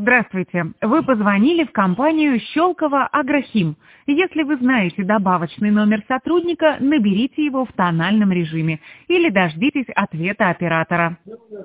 Здравствуйте. Вы позвонили в компанию Щелково Агрохим. Если вы знаете добавочный номер сотрудника, наберите его в тональном режиме или дождитесь ответа оператора.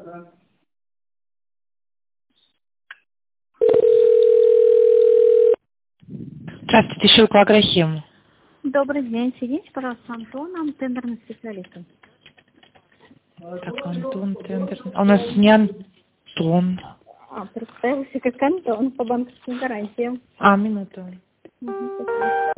Здравствуйте, Щелково Агрохим. Добрый день. Соедините, пожалуйста, с Антоном, тендерным специалистом. Так, Антон, тендер. А у нас не Антон. Представился как Антон по банковским гарантиям. Минуту. Спасибо.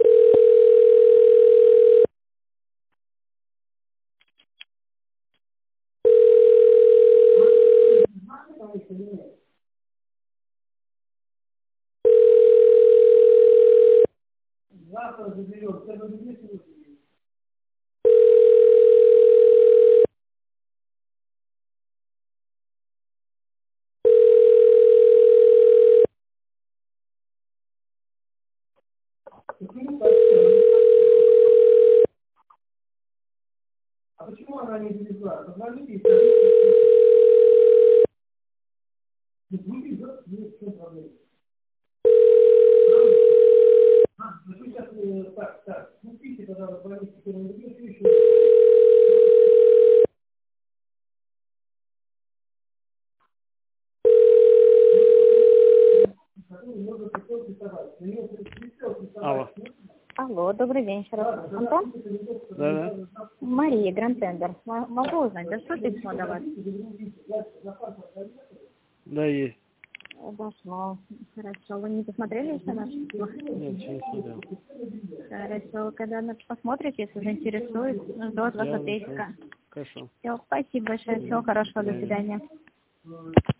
А почему она не завезла? Позвоните и скажите, что не везет, есть в чем проблема. Ну сейчас, так, купите, пожалуйста, больницы, которые не везет, еще. Алло. Алло, добрый день еще раз. Антон? Да. Мария, Гранд Тендер. Могу узнать, за что письмо до вас? Да, есть. Дошло. Хорошо. Вы не посмотрели еще наше письмо? Нет, еще не смотрел. Хорошо. Когда посмотрите, если заинтересует, жду от вас ответика. Хорошо. Все, спасибо большое. Всего хорошего. До свидания.